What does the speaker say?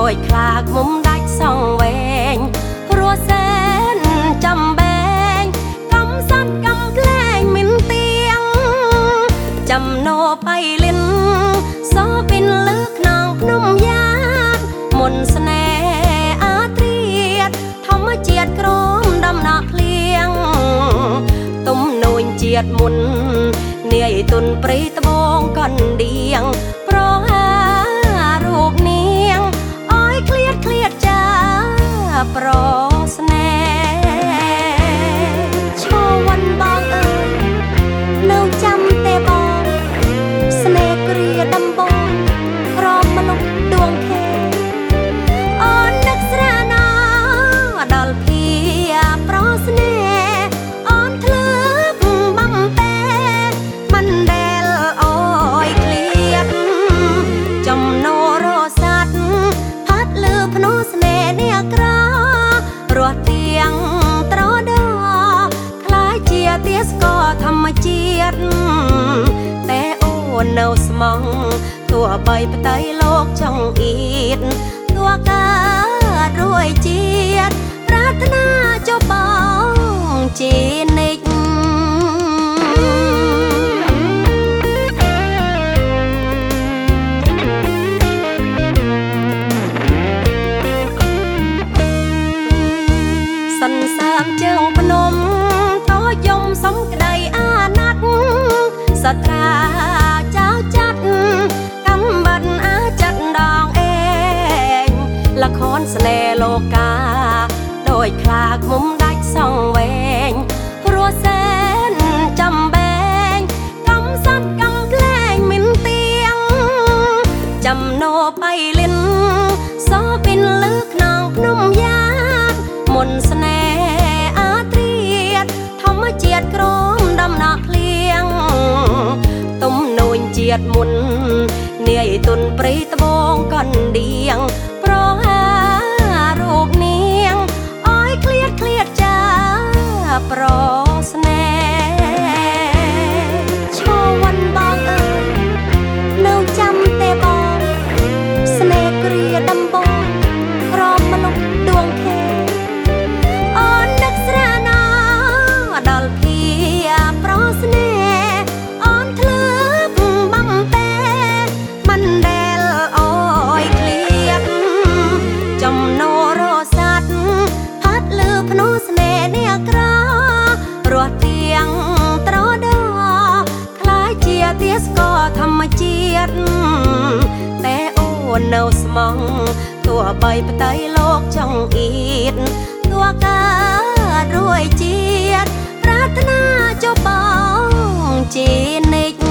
ยคลากมุมដាច់សងវែងព្រោះសែនចំបែងកំសត់កំក្លែងមិនទៀងចំណោបៃលិនសពិនលើខ្នងភ្នំយ៉ាតមុនស្នេហ៍អាត្រៀតធម្មជាតិក្រមដំណក់ភ្លៀងទុំនួនជាតិមុននាយទុនព្រៃត្បូងកណ្ដៀងប្រហារូបនាងអើយឃ្លាតឃ្លាតចាប្រស្នេហ៍ឈរវ័នបងអើយនៅចាំទេបងស្នេហ៍គ្រាដំបងក្រមមនុស្សដួងខេអូននឹកស្រាណដល់ភាប្រស្នេហ៍អូនធ្លាប់បំពេមិនដែលអើយឃ្លាតចំណោរស័តផាត់លើភ្នោស្នេហ៍នេះក្ររស់ទៀងត្រដោคล้ายជាទាស្កធម្មជាតិតែអូននៅស្មងទោះបីផ្ទៃលោកចង់អៀតទោះកើតរួយជាតិប្រាថ្នាចុះបងជានិច្ចសន្សើមជើងភ្នំតយំសំក្ដីអាណត្តិសត្រាចៅចាត់កំបាត់អាចាត់ដងឯងละครស្នេហ៍លោកាដោយខ្លាកមុំដាច់សងវែងព្រោះសែនចំបែងកំសត់កំក្លែងមិនទៀងចំណោបៃលិនសពិនលើខ្នងភ្នំយ៉ាតមុនស្នេហ៍អាត្រៀតធម្មជាតិក្រមដំណក់ភ្លៀងទុំនួនជាតិមុននាយទុនព្រៃត្បូងកណ្ដៀងប្រហារូបនាងអើយឃ្លាតឃ្លាតចាប្រស្នេហ៍ឈរវ័នបងអើយនៅចាំទេបងស្នេហ៍គ្រាដំបងក្រមមនុស្សដួងខេអូននឹកស្រាណដល់ភាប្រស្នេហ៍អូនធ្លាប់បំពេមិនដែលអើយឃ្លាតចំណោរស័តផាត់លើភ្នោស្នេហ៍នេះក្ររស់ទៀងត្រដោคล้ายជាទាស្កធម្មជាតិតែអូននៅស្មងទោះបីផ្ទៃលោកចង់អៀតទោះកើតរួយជាតិប្រាថ្នាចុះបងជានិច្ច